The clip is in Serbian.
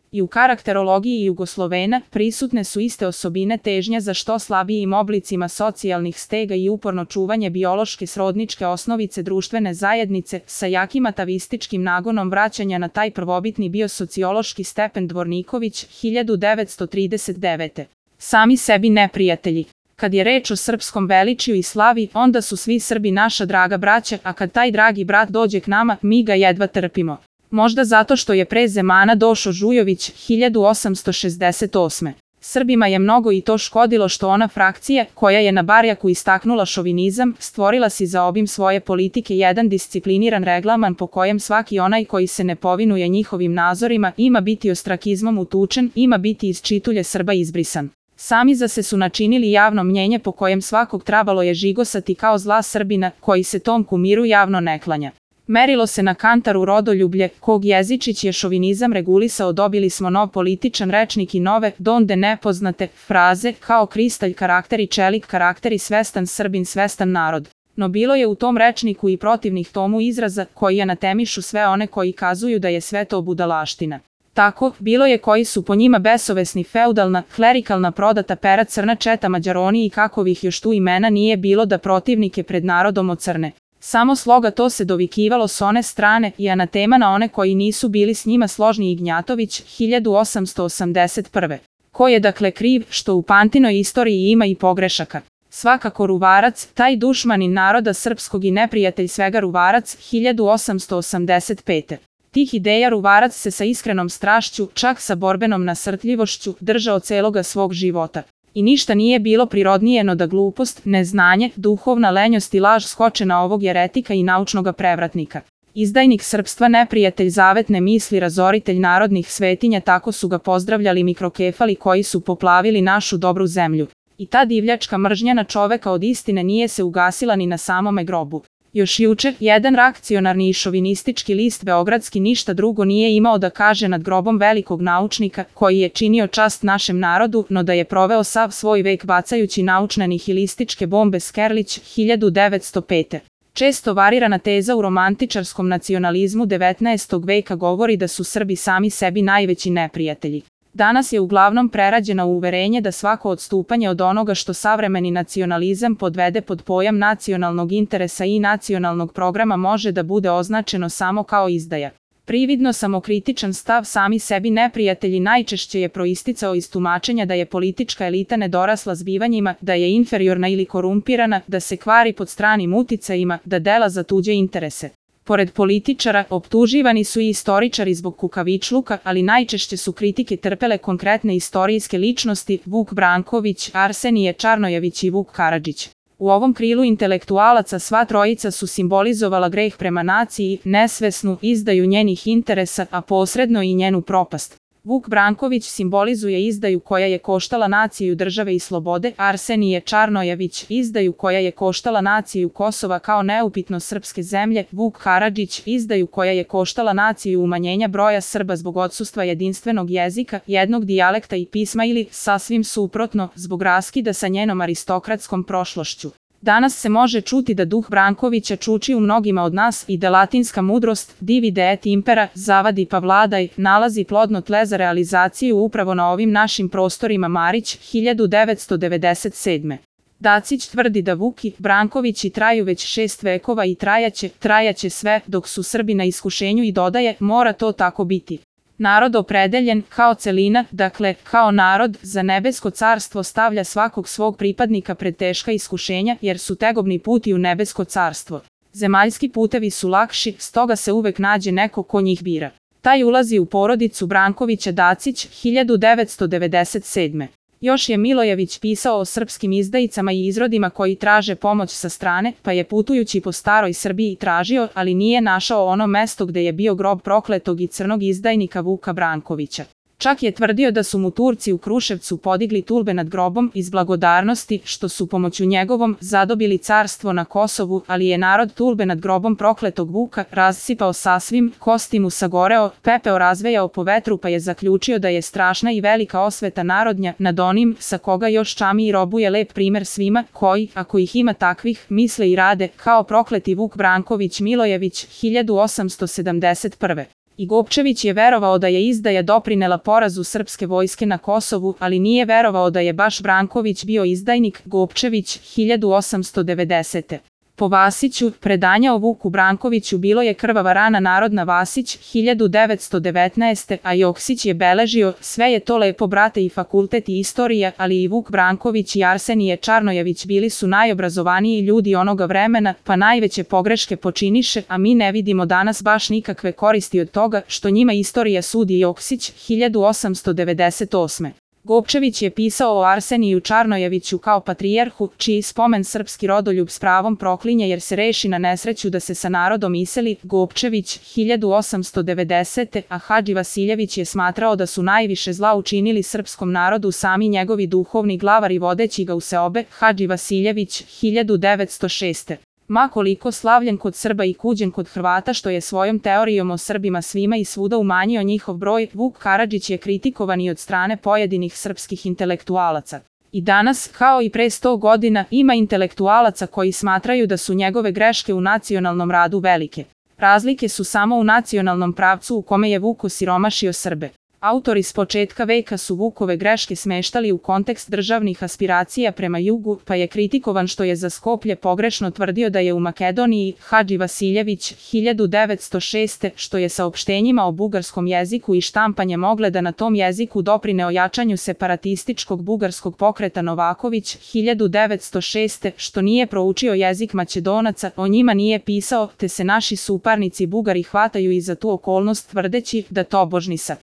I u karakterologiji Jugoslovena prisutne su iste osobine težnja za što slabijim oblicima socijalnih stega i uporno čuvanje biološke srodničke osnovice društvene zajednice sa jakim atavističkim nagonom vraćanja na taj prvobitni biosociološki stepen Dvorniković, 1939. Sami sebi neprijatelji. Kad je reč o srpskom veličiju i slavi, onda su svi Srbi naša draga braća, a kad taj dragi brat dođe k nama, mi ga jedva trpimo. Možda zato što je pre Zemana došao Žujović, 1868. Srbima je mnogo i to škodilo što ona frakcija, koja je na barjaku istaknula šovinizam, stvorila si za obim svoje politike jedan discipliniran reglaman po kojem svaki onaj koji se ne povinuje njihovim nazorima ima biti ostrakizmom utučen, ima biti iz čitulje Srba izbrisan. Sami za se su načinili javno mnjenje po kojem svakog trebalo je žigosati kao zla Srbina, koji se tom kumiru javno ne klanja. Merilo se na kantaru rodoljublje, kog jezičić je šovinizam regulisao, dobili smo nov političan rečnik i nove, donde nepoznate, fraze, kao kristalj karakter i čelik karakter i svestan Srbin svestan narod. No bilo je u tom rečniku i protivnih tomu izraza, koji anatemišu sve one koji kazuju da je sve to budalaština. Tako, bilo je koji su po njima besovesni feudalna, klerikalna prodata pera crna četa Mađaroni i kakovih još tu imena nije bilo da protivnike pred narodom ocrne. Samo sloga to se dovikivalo s one strane i anatema na one koji nisu bili s njima složni. Ignjatović, 1881. Ko je dakle kriv što u Pantinoj istoriji ima i pogrešaka? Svakako Ruvarac, taj dušmanin naroda srpskog i neprijatelj svega Ruvarac, 1885. Tih ideja Ruvarac se sa iskrenom strašću, čak sa borbenom nasrtljivošću, držao celoga svog života. I ništa nije bilo prirodnije no da glupost, neznanje, duhovna lenjost i laž skoče na ovog jeretika i naučnoga prevratnika. Izdajnik srpstva, neprijatelj zavetne misli, razoritelj narodnih svetinja, tako su ga pozdravljali mikrokefali koji su poplavili našu dobru zemlju. I ta divljačka mržnja na čoveka od istine nije se ugasila ni na samome grobu. Još juče, jedan reakcionarni i šovinistički list beogradski ništa drugo nije imao da kaže nad grobom velikog naučnika, koji je činio čast našem narodu, no da je proveo sav svoj vek bacajući naučne nihilističke bombe. Skerlić, 1905. Često varirana teza u romantičarskom nacionalizmu 19. veka govori da su Srbi sami sebi najveći neprijatelji. Danas je uglavnom prerađena u uverenje da svako odstupanje od onoga što savremeni nacionalizam podvede pod pojam nacionalnog interesa i nacionalnog programa može da bude označeno samo kao izdaja. Prividno samokritičan stav sami sebi neprijatelji najčešće je proisticao iz tumačenja da je politička elita nedorasla zbivanjima, da je inferiorna ili korumpirana, da se kvari pod stranim uticajima, da dela za tuđe interese. Pored političara, optuživani su i istoričari zbog kukavičluka, ali najčešće su kritike trpele konkretne istorijske ličnosti: Vuk Branković, Arsenije Čarnojević i Vuk Karadžić. U ovom krilu intelektualaca sva trojica su simbolizovala greh prema naciji, nesvesnu izdaju njenih interesa, a posredno i njenu propast. Vuk Branković simbolizuje izdaju koja je koštala naciju države i slobode, Arsenije Čarnojević izdaju koja je koštala naciju Kosova kao neupitno srpske zemlje, Vuk Karadžić izdaju koja je koštala naciju umanjenja broja Srba zbog odsustva jedinstvenog jezika, jednog dijalekta i pisma ili, sasvim suprotno, zbog raskida sa njenom aristokratskom prošlošću. Danas se može čuti da duh Brankovića čuči u mnogima od nas i da latinska mudrost, divide et impera, zavadi pa vladaj, nalazi plodno tle za realizaciju upravo na ovim našim prostorima. Marić, 1997. Dacić tvrdi da Vuki Brankovići traju već 6 vekova i trajaće sve dok su Srbi na iskušenju i dodaje, mora to tako biti. Narod opredeljen, kao celina, dakle, kao narod, za nebesko carstvo stavlja svakog svog pripadnika pred teška iskušenja, jer su tegobni puti u nebesko carstvo. Zemaljski putevi su lakši, stoga se uvek nađe neko ko njih bira. Taj ulazi u porodicu Brankovića. Dacić, 1997. Još je Milojević pisao o srpskim izdajicama i izrodima koji traže pomoć sa strane, pa je putujući po staroj Srbiji tražio, ali nije našao ono mesto gde je bio grob prokletog i crnog izdajnika Vuka Brankovića. Čak je tvrdio da su mu Turci u Kruševcu podigli tulbe nad grobom iz blagodarnosti što su pomoću njegovom zadobili carstvo na Kosovu, ali je narod tulbe nad grobom prokletog Vuka razsipao sasvim, kosti mu sagoreo, pepeo razvejao po vetru, pa je zaključio da je strašna i velika osveta narodnja nad onim sa koga još čami i robuje lep primer svima koji, ako ih ima takvih, misle i rade kao prokleti Vuk Branković. Milojević, 1871. I Gopčević je verovao da je izdaja doprinela porazu srpske vojske na Kosovu, ali nije verovao da je baš Branković bio izdajnik. Gopčević, 1890. Po Vasiću, predanja o Vuku Brankoviću bilo je krvava rana narodna. Vasić, 1919. A Joksić je beležio, sve je to lepo brate i fakultet i istorija, ali i Vuk Branković i Arsenije Čarnojević bili su najobrazovaniji ljudi onoga vremena, pa najveće pogreške počiniše, a mi ne vidimo danas baš nikakve koristi od toga, što njima istorija sudi. Joksić, 1898. Gopčević je pisao o Arseniju Čarnojeviću kao patrijarhu, čiji spomen srpski rodoljub s pravom proklinje jer se reši na nesreću da se sa narodom iseli. Gopčević, 1890. A Hadži Vasiljević je smatrao da su najviše zla učinili srpskom narodu sami njegovi duhovni glavari vodeći ga u seobe. Hadži Vasiljević, 1906. Ma koliko slavljen kod Srba i kuđen kod Hrvata što je svojom teorijom o Srbima svima i svuda umanjio njihov broj, Vuk Karadžić je kritikovan i od strane pojedinih srpskih intelektualaca. I danas, kao i pre 100 godina, ima intelektualaca koji smatraju da su njegove greške u nacionalnom radu velike. Razlike su samo u nacionalnom pravcu u kome je Vuk osiromašio Srbe. Autori s početka veka su Vukove greške smeštali u kontekst državnih aspiracija prema jugu, pa je kritikovan što je za Skoplje pogrešno tvrdio da je u Makedoniji. Hadži Vasiljević, 1906. Što je saopštenjima o bugarskom jeziku i štampanjem ogleda na tom jeziku doprineo jačanju separatističkog bugarskog pokreta. Novaković, 1906. Što nije proučio jezik Macedonaca, o njima nije pisao, te se naši suparnici Bugari hvataju i za tu okolnost tvrdeći da tobožni sa